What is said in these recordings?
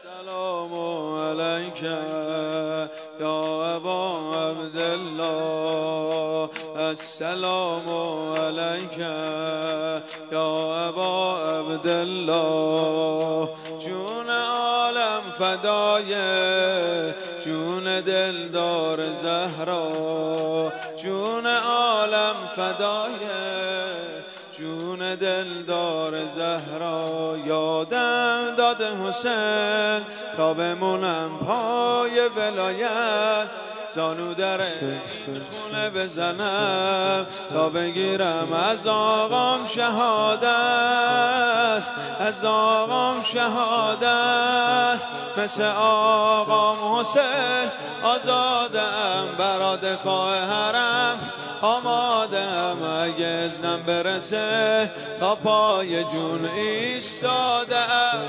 السلام علیک یا ابا عبدالله، السلام علیک یا ابا عبدالله. جون عالم فدای جون دلدار زهرا، جون عالم فدای جون دلدار زهرا. یادم داد حسین تا بمونم پای ولایت، زانو در خونه بزنم تا بگیرم از آقام شهادت، از آقام شهادت. مثل آقام حسین آزادم، برا دفاع حرم آمادم. اگه اذنم برسه تا پای جون ایستادم،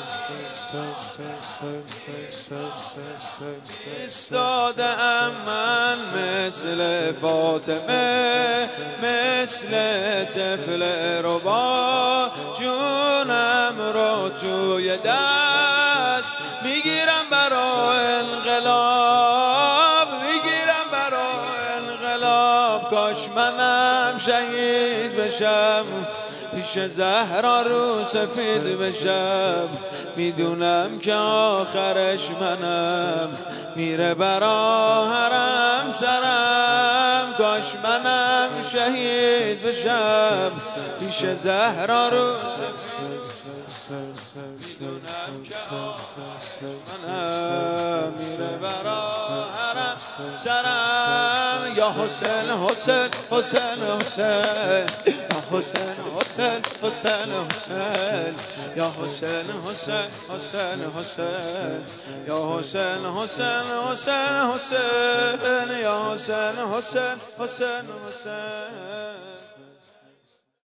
ایستادم. من مثل فاطمه، مثل طفل ربا، جونم رو توی دست میگیرم برا انقلاب، میگیرم برا انقلاب. کاش منم شهید بشم، پیش زهرا رو سفید بشم. میدونم که آخرش منم، میره برا حرم سرم. کاش منم شهید بشم، پیش زهرا رو سفید بشم. میدونم که آخرش منم، میره برا حرم سرم. یا حسین حسین حسین حسین، یا حسین حسین حسین حسین، یا حسین حسین حسین حسین، یا حسین حسین حسین حسین، یا حسین حسین حسین حسین.